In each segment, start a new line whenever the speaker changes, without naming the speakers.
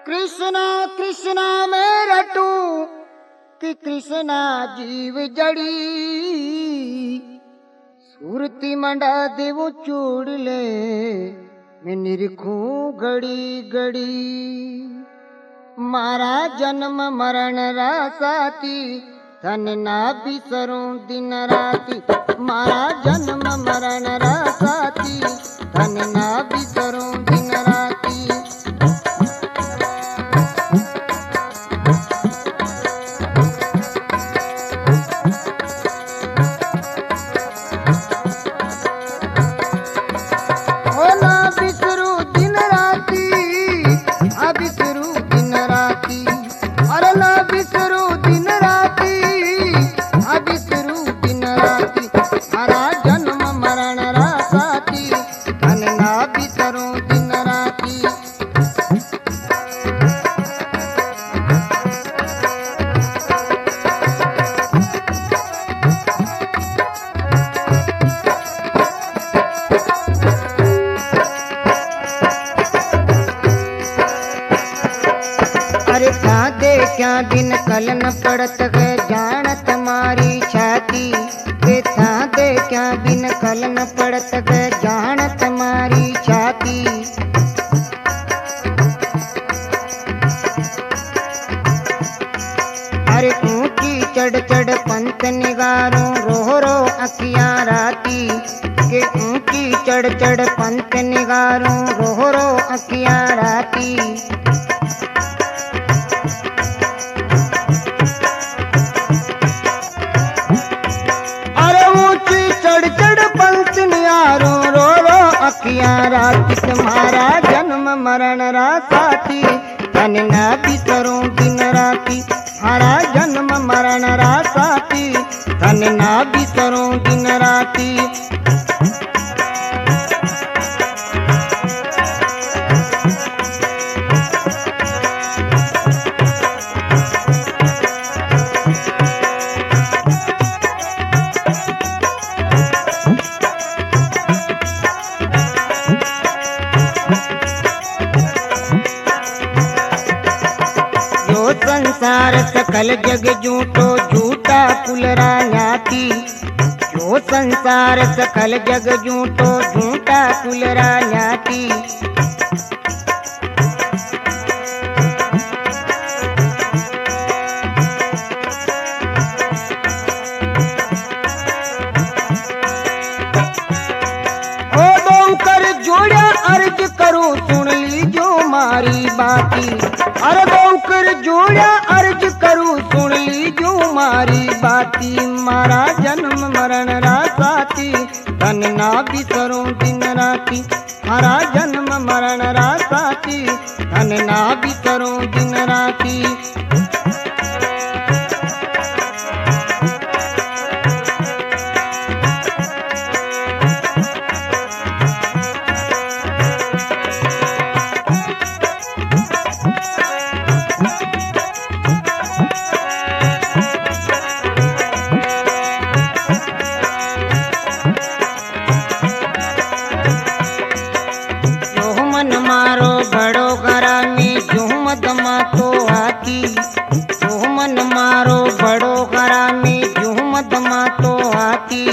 कृष्णा कृष्णा मैं रटू कि कृष्णा जीव जड़ी सुरती मंडा देवो चूड़ ले मैं निरखू घड़ी घड़ी मारा जन्म मरण रासाती धन ना बिसरूं दिन राती मारा जन्म मरण रासाती धन ना बिसरूं दिन राती। क्या दिन कल न पड़त है जानत मारी छाती वे था दे क्या दिन कल न पड़त है जानत मारी छाती। अरे ऊंची चढ़ चढ़ पंत निगारों रो रो अखियां राती के ऊंची चढ़ चढ़ पंत निगारों रो रो अखियां राती। राती तुम्हारा जन्म मरण रासाती धन ना बिसरूं दिन राती हरा जन्म मरण रासाती धन ना बिसरूं दिन राती। संसार सकल जग झूठो झूठा पुलरा न्याती जो संसार सकल जग झूठो झूठा पुलरा न्याती। ओ कर जोड़ा अर्ज करो सुन लीजो मारी बाती अरे कर जोड़ा अर्ज करूं सुन लीजो मारी बाती मारा जन्म मरण रासाती धन ना बिसरूं दिन राती मारा जन्म मरण रासाती धन ना बिसरूं दिन राती। मारो बड़ो घरा में झूम दमा तो आती जो मन मारो बड़ो घरा में झूम दमा तो आती।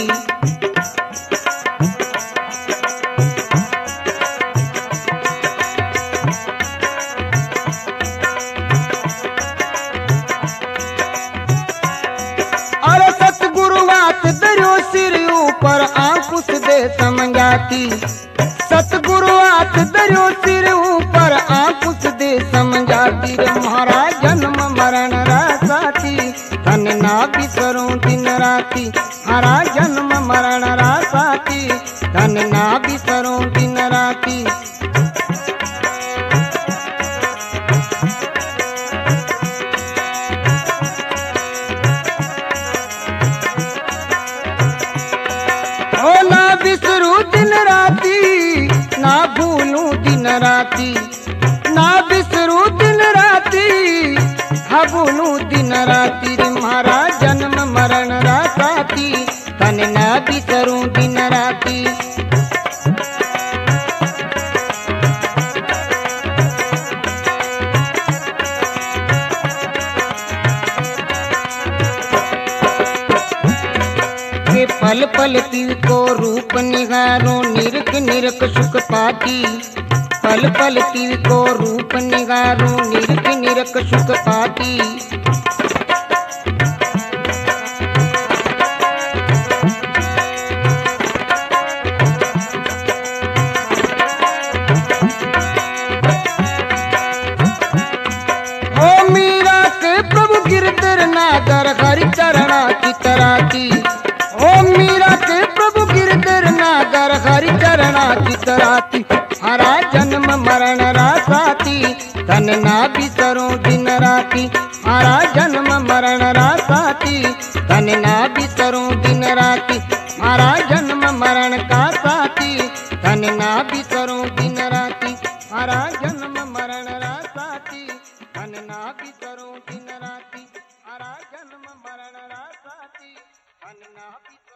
अरे सतगुरु बात दरियो सिर ऊपर आंकुश दे समझाती सतगुरु हाथ दरियो सिर ऊपर आंकुश दे समझाती मारा जन्म मरण रासाती धन ना बिसरूं दिन राती हरा जन्म मरण रासाती धन ना बिसरूं दिन राती। ओ ना बिसरूं दिन राती ना भूलूं दिन राती ना बिसरूं दिन राती हा भूलूं दिन राती रे मारा जन्म मरण रासाती धन ना बिसरूं दिन राती। पल तिव को रूप निहारो निरख निरख सुख पाती। पल पल तिव को रूप निहारो निरख निरख सुख पाती। ओ मीरा के प्रभु गिरधर नागर हरि चरणा चितराती। ओ मीरा के प्रभु गिरधर नागर हरि चरणा चितराती। हरा जन्म मरण रासाती तन ना बिसरो दिन राती। हरा जन्म मरण रासाती तन ना बिसरो दिन राती। हरा जन्म मरण का साथी तन ना बिसरो दिन राती। हरा जन्म मरण रासाती तन ना बिसरो दिन राती। हरा जन्म मरण रासाती तन ना बिसरो